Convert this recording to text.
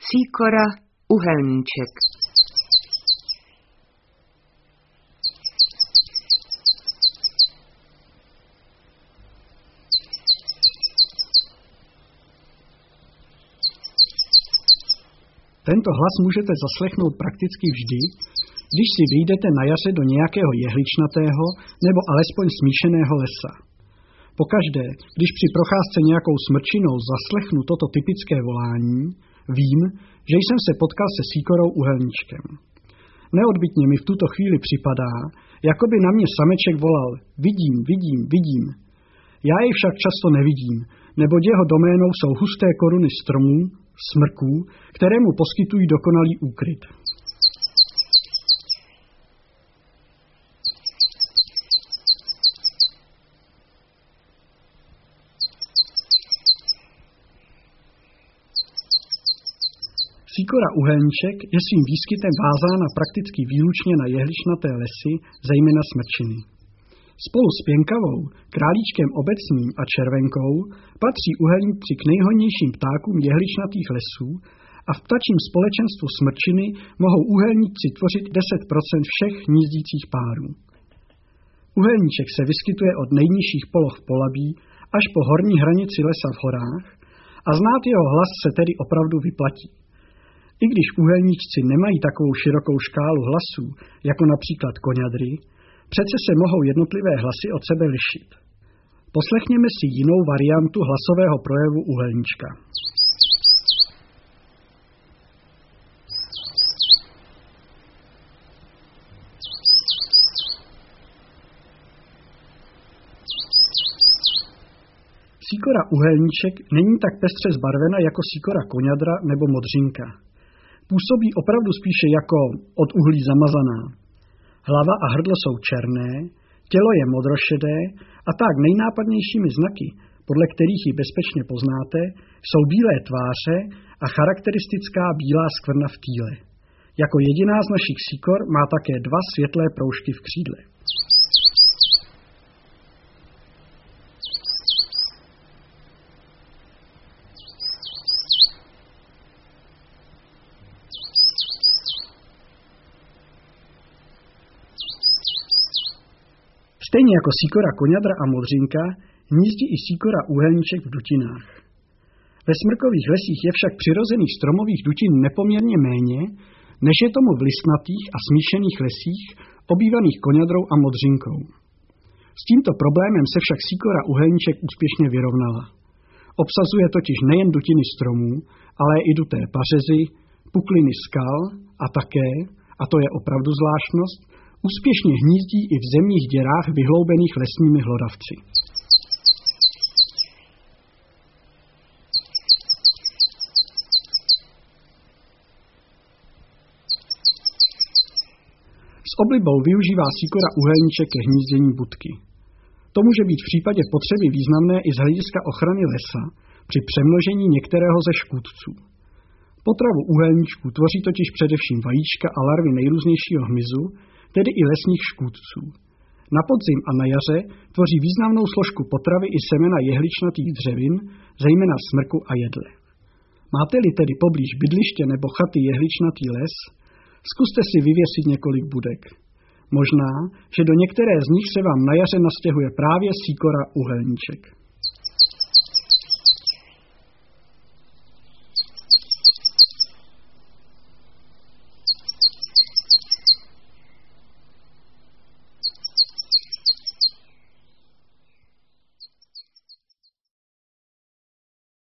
Sýkora, uhelníček. Tento hlas můžete zaslechnout prakticky vždy, když si vyjdete na jaře do nějakého jehličnatého nebo alespoň smíšeného lesa. Pokaždé, když při procházce nějakou smrčinou zaslechnu toto typické volání, vím, že jsem se potkal se sýkorou uhelníčkem. Neodbytně mi v tuto chvíli připadá, jako by na mě sameček volal vidím, vidím, vidím. Já jej však často nevidím, neboť jeho doménou jsou husté koruny stromů, smrků, které mu poskytují dokonalý úkryt. Sýkora uhelníček je svým výskytem vázána prakticky výlučně na jehličnaté lesy, zejména smrčiny. Spolu s pěnkavou, králíčkem obecným a červenkou patří uhelníci k nejhojnějším ptákům jehličnatých lesů a v ptačím společenstvu smrčiny mohou uhelníci tvořit 10% všech hnízdících párů. Uhelníček se vyskytuje od nejnižších poloh v Polabí až po horní hranici lesa v horách a znát jeho hlas se tedy opravdu vyplatí. I když uhelníčci nemají takovou širokou škálu hlasů, jako například koňadry, přece se mohou jednotlivé hlasy od sebe lišit. Poslechněme si jinou variantu hlasového projevu uhelníčka. Sýkora uhelníček není tak pestře zbarvena jako sýkora koňadra nebo modřinka. Působí opravdu spíše jako od uhlí zamazaná. Hlava a hrdlo jsou černé, tělo je modrošedé a tak nejnápadnějšími znaky, podle kterých ji bezpečně poznáte, jsou bílé tváře a charakteristická bílá skvrna v týle. Jako jediná z našich sýkor má také 2 světlé proužky v křídle. Stejně jako sýkora koňadra a modřinka, hnízdí i sýkora úhelníček v dutinách. Ve smrkových lesích je však přirozených stromových dutin nepoměrně méně, než je tomu v listnatých a smíšených lesích, obývaných koňadrou a modřinkou. S tímto problémem se však sýkora úhelníček úspěšně vyrovnala. Obsazuje totiž nejen dutiny stromů, ale i duté pařezy, pukliny skal a také, a to je opravdu zvláštnost, úspěšně hnízdí i v zemních děrách vyhloubených lesními hlodavci. S oblibou využívá sýkora úhelníček ke hnízdění budky. To může být v případě potřeby významné i z hlediska ochrany lesa při přemnožení některého ze škůdců. Potravu úhelníčků tvoří totiž především vajíčka a larvy nejrůznějšího hmyzu, tedy i lesních škůdců. Na podzim a na jaře tvoří významnou složku potravy i semena jehličnatých dřevin, zejména smrku a jedle. Máte-li tedy poblíž bydliště nebo chaty jehličnatý les, zkuste si vyvěsit několik budek. Možná, že do některé z nich se vám na jaře nastěhuje právě sýkora uhelníček.